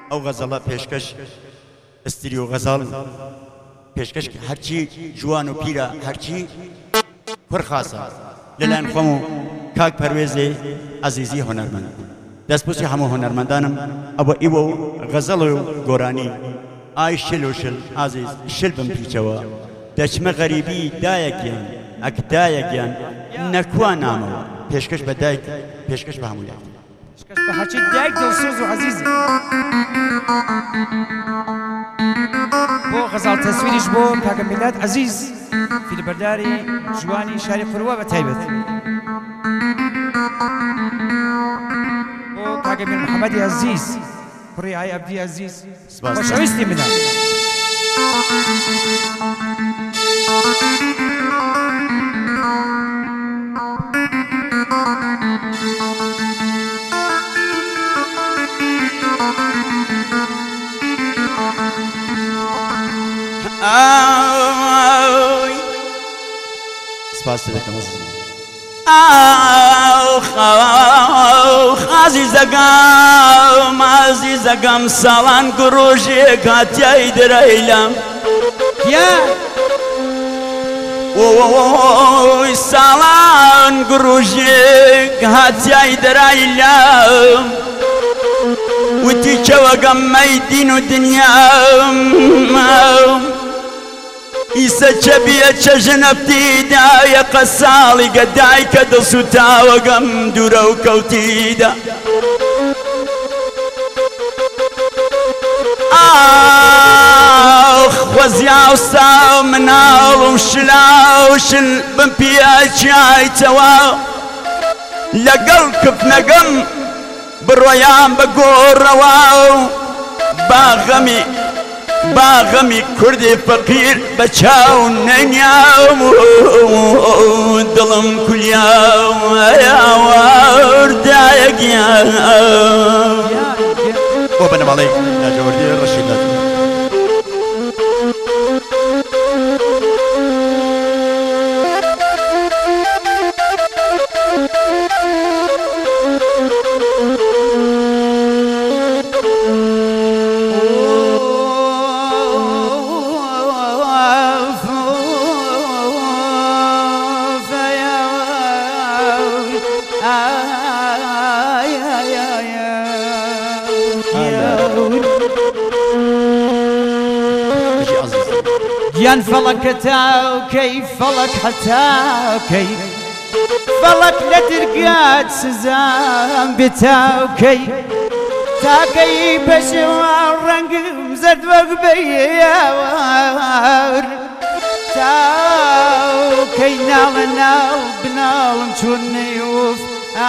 ئەو غەزەڵە پێشکەش ئەستری و غەزەڵ پێشکەش هەرچی جوان و پیرە هەرچی پڕخاسە لەلایەن خۆم و کاک پەروێزێ عەزیزی هۆنەرمەند دەستپۆسی هەموو هۆنەرمەندانم ئەوە ئیوە و غەزەڵ و گۆرانی ئای شل و شل عەزیز شل بم پیچەوە دەچمە غەریبی دایەکیان ئەکدایەکیان نەکوان نامەوە پێشکەش بە دایک پێشکەش بە هەموو لایەک پێشکەش بە هەرچی دایک دڵسۆز و عەزیزی بۆ غەزاڵ تەسویریش بۆ کاکە میلاد عەزیز فیلبەرداری جوانی شاری قوروا بە تایبەت بۆ کاکە میر محەممەدی عەزیز کوڕی ئای عەبدی عەزیز خۆشەویستی منە سپاس دەکەم عەزیزەکەم ساڵان گڕۆژێک هاتیای دەرەیلەم وۆی ساڵان گڕۆژێک هاتیای دەرایلەم وتی کەوەگەم مەیدین و دنیام ئیسە چەبیە چەژنەفتیدایە قەساڵی گەدایکە دڵسوتاوەگەم دوورە و کەوتیدا خۆزیا و ساو مناڵ و شلاو شل بم پیاچایتەوە لەگەڵ کفنەگەم بڕۆیان بە گۆڕەوە و باغەمی کوردی فەقیر بە چاو نەنیاو دڵم کولیاو ئەیاوەردایەگیان بۆ بەنەماڵەی ناجەوەردی ڕەشیدات گیان فەڵەکە تاوکەی فەڵەک هەتاوکەی فەڵەک لە دەرگات سزام بێتاوکەی تاکەی بەشێوە ڕەنگم زەرد وەک بەیاوار تاوکەی ناڵە ناڵ بناڵم چۆن نەیوف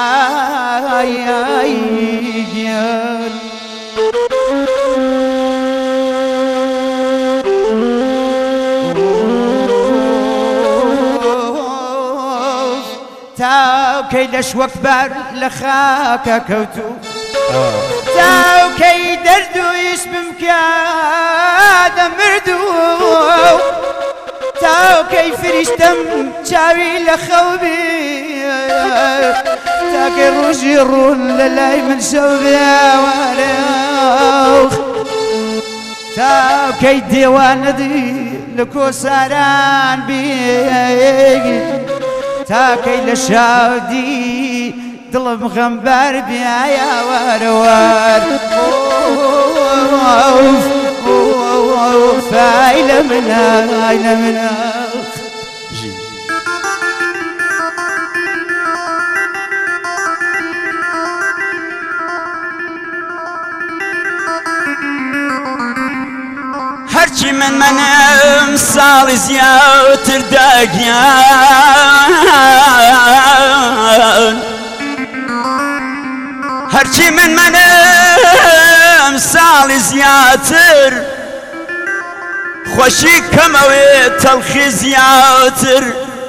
ئای گیان تاوکەی لەش وەک بار لە خاکە کەوتو تاوکەی دەرد و ئیش بمکە دەمردو تاوکەی فریشتەم چاوی لە خەوبی تاکەی ڕۆژی ڕوون لە لای من شەو بێوارە تاوکەی دێوانەدی لە کۆساران بێ تاکەی لە شادی دڵم غەمبار بیایە وارەوار فای لە منە ئای لە منە هەرچی منم ساڵی زیاتر داگیان هەرچی منم ساڵی زیاتر خۆشی کەمەوێ تەڵخی زیاتر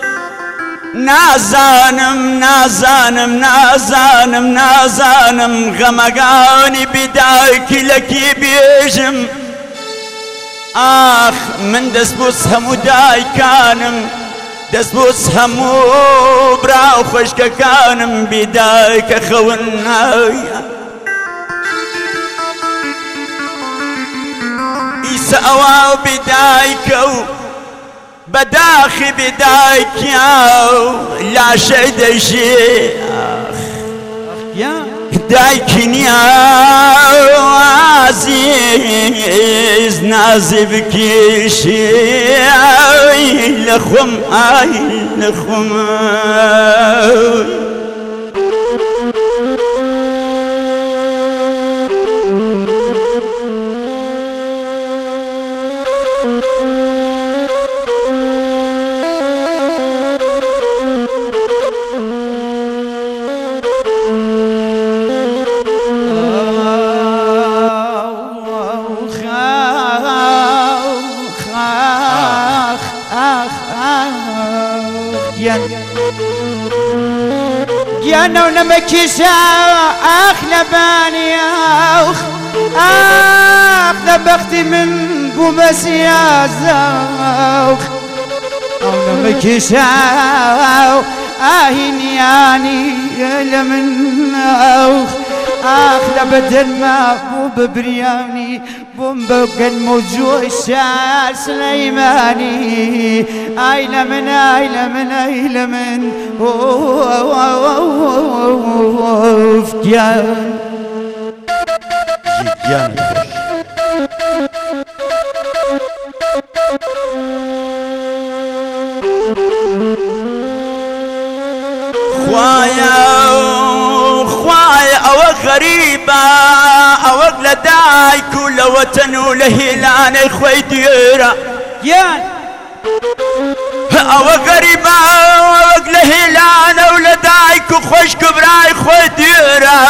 نازانم غەمەگانی بیدایکی لەکی بێژم ئاخ من دەست بۆس هەموو دایکانم دەست بۆس هەموو براو خۆشکەکانم بیدایکە خەون نایە سأوا بدايكو بداخي بدايكيو لا شي دشي يا دايكني يا عزيز نازبك شي لخم لخم جانا ونمكيسا اخ لباني اخ دبختي من بومسي يا زوخ او نمكيسا اهينياني لمن اخ لبدل ما بو ببرياني بوم بوقن موجوع شعر سليماني ايلا من ايلا من ايلا من فكيان خوايا او غريبة او لدايك لوطن ولهلان خوي ديرة يان او غريبة او لهلان ولدايك خوش كبراي خوي ديرة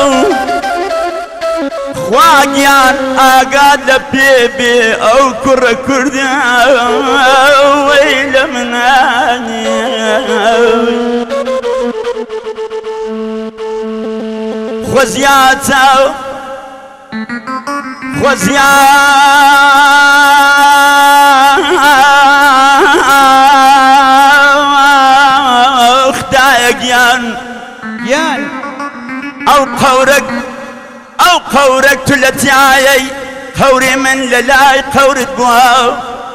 خواجيان اقاد لبيبي او كرة كردة ويل مناني خوزياتا خدايقيان يان او قورك تلتياي قوري من للاي قورت بواو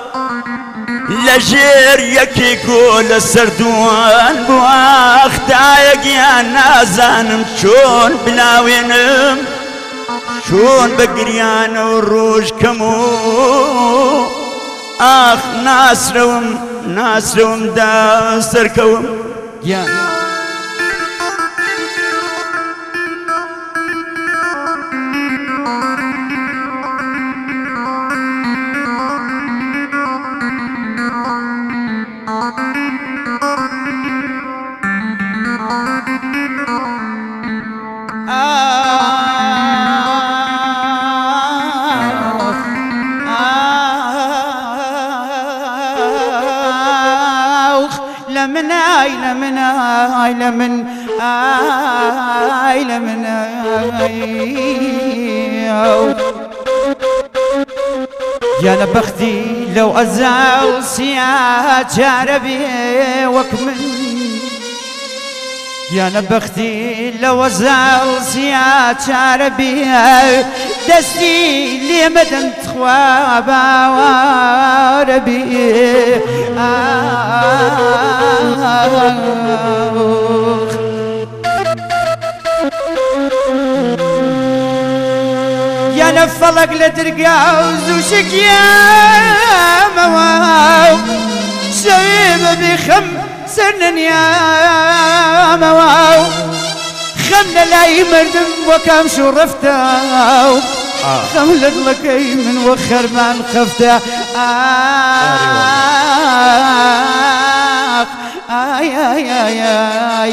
لجير يكي كول السردوان بوا خدايقيان نازانم شون بلاوينم شون بقريان والروج كمو اخ ناسروم دا سركوم يان يا نبختي لو أزاو سيات عربي وكمن يا نبختي لو أزاو سيات عربي دستي لي مدن تخوابا وعربي يا نفلق لدرقاوز وشك يا مواو شيب بخم سنن يا مواو خمنا لا يمردم وكم شرفته خملت لك من وخر ما خفته آي آي آي آي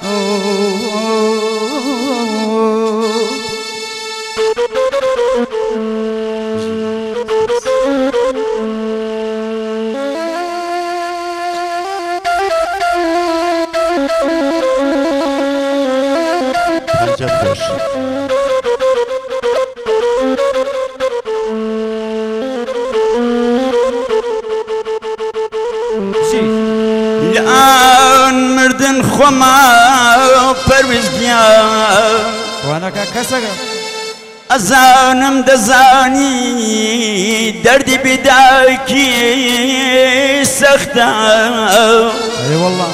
الآن مردن خما پرویز گیا وانا كسر ئەزانم دەزانی دەردی بێداکی سەختە والله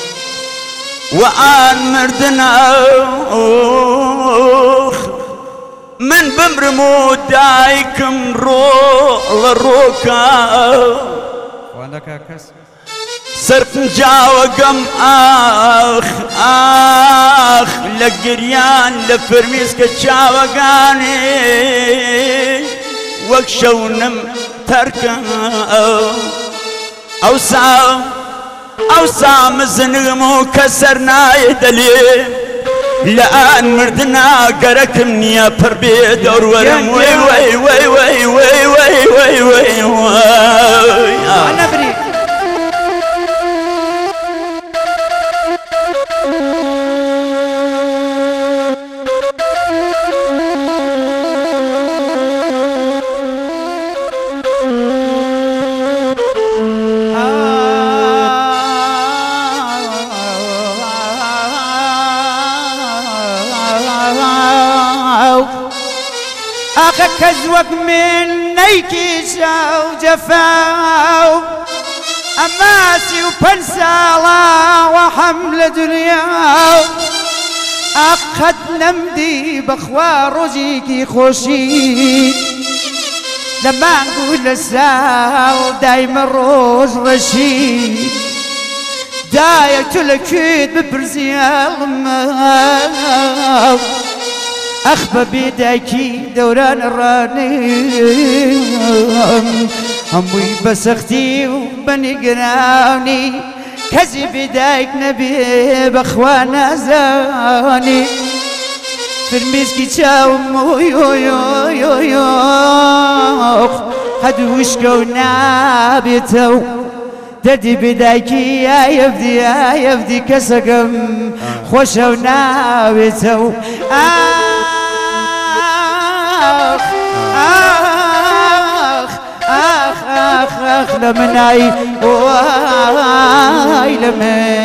وآن مردنا من بمرم و دایکم ڕۆڵە وانا كاكس سرفم جاوەگەم ئاخ لە گریان لە فرمیسکە چاوەگانی وەک شەونم تەرکە ئەوسا مزنم و کەسەر نایە دەلێ لە ئان مردنا گەرەکم نییە پڕ بێ دەوروەرم وەی وەی وەی وەی وەی وەی وەی وەی نبري آخا كزوك من نيكيشا وجفاو أماسي وبنسالا وحمل دنيا أخد نمدي بخوار رجيكي خوشي لما نقول الساو دايما روز رشيد داية الأكيد ببرزيال أخبى بيدايكي دوران الراني همي بسختي وبني قراوني كزي بيدايك نبي بأخوانا زاني في المسكي تشاو يو يو يو يو هدو وشكونا بيتو دردي بدايكي يا يفدي كسقم خوشونا بيتو آخ لمناي واي لمن